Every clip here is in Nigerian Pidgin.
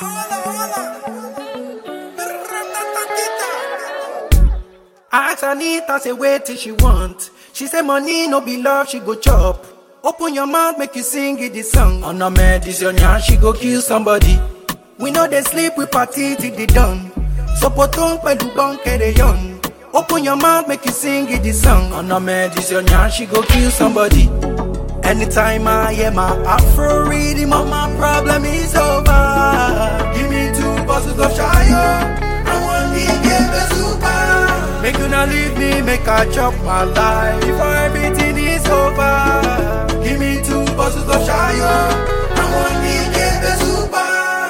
I ask Anita, say wait till she want. She say money no be love, she go chop. Open your mouth, make you sing it this song. On a medicine, yeah, she go kill somebody. We know they sleep, we party till they done. So potong pelu bonke de yon. Open your mouth, make you sing it this song. On a medicine, yeah, she go kill somebody. Anytime I hear my Afro rhythm, all my problem is over. Give me 2 bottles of Shire. I want me give a super. Make you not leave me, make I chop my life before everything is over. Give me 2 bottles of Shire. I want me give a super.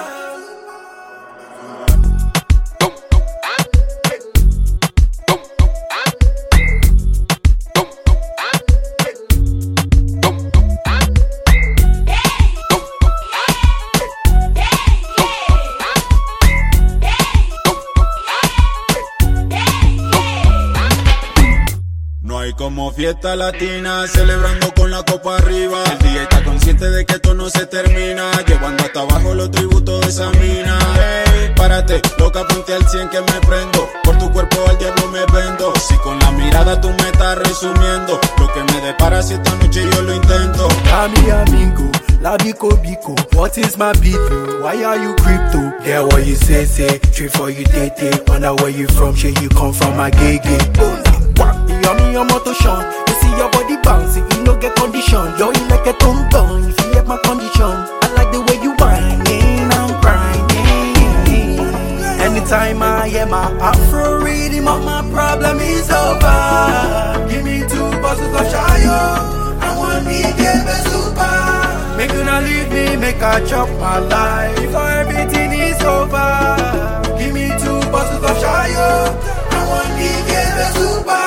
Como fiesta latina, celebrando con la copa arriba. El DJ está consciente de que esto no se termina, llevando hasta abajo los tributos de esa mina. Hey, párate, loca, ponte al 100 que me prendo. Por tu cuerpo al diablo me vendo. Si con la mirada tú me estás resumiendo lo que me depara si esta noche yo lo intento. Ami amigo, la bico bico. What is my beef? Why are you crypto? Yeah, what you say, straight for you date. Wonder where you from, shit you come from, my gay. Yummy, your motor shine. You see your body bouncing, you no get condition. Yo, you like a tongue gun, if you have my condition. I like the way you whining and grinding. Anytime I hear my Afro rhythm, all my problem is over. Give me 2 bottles of Shire. I want me give a super. Make you not leave me, make I chop my life before everything is over. Give me 2 bottles of Shire. I want me give a super.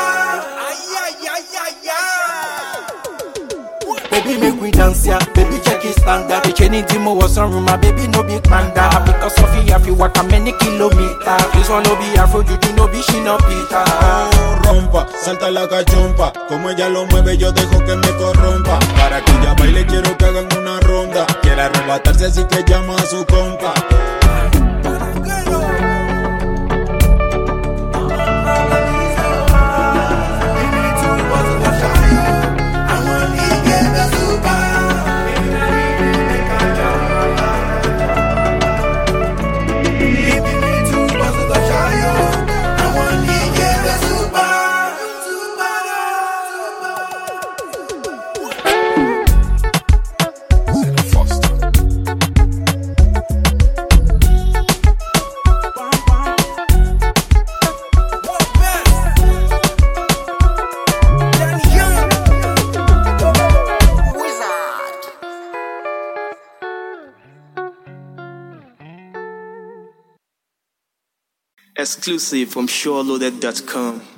Baby, make we dance, yeah. Baby, check his standard. The chain in Timo was on room, my baby no big panda. Because of you, if you walk a many kilometers. This one no be Afro, you do no be she no Peter. Oh, rompa, salta la cachompa. Como ella lo mueve, yo dejo que me corrompa. Para que ella baile, quiero que hagan una ronda. Quiere arrebatarse, así que llama a su compa. Exclusive from SureLoaded.com.